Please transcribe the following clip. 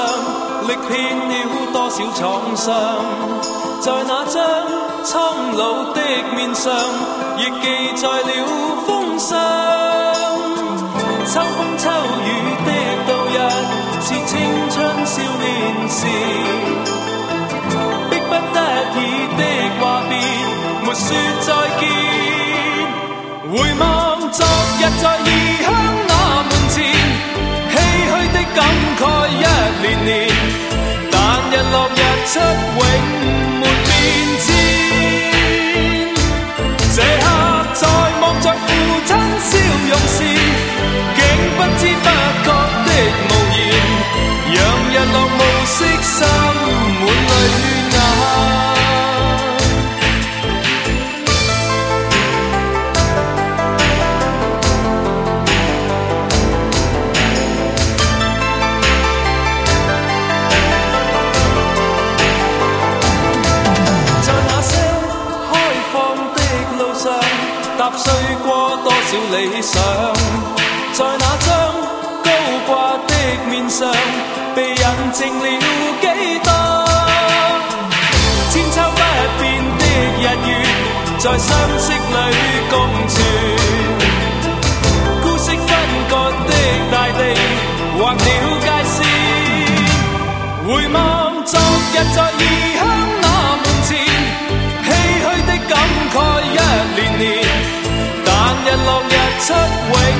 历遍了多少創傷，在那張蒼老的面上，亦記載了風霜。秋風秋雨的度日，是青春少年時，迫不得已的話別，沒說再見。回望昨日在異鄉那門前，唏噓的感慨一年年，但日落日出永沒變遷。這刻在望着父親笑容時，竟不知不覺的無言，讓日落暮色滲滿淚眼。踏碎過多少理想，在那張高掛的面上，被印證了幾多千秋不變的日月，在相識裏共存。孤色分割的大地，劃了界線。回望昨日在異鄉那門前，唏噓的感慨一年年，但日落日出永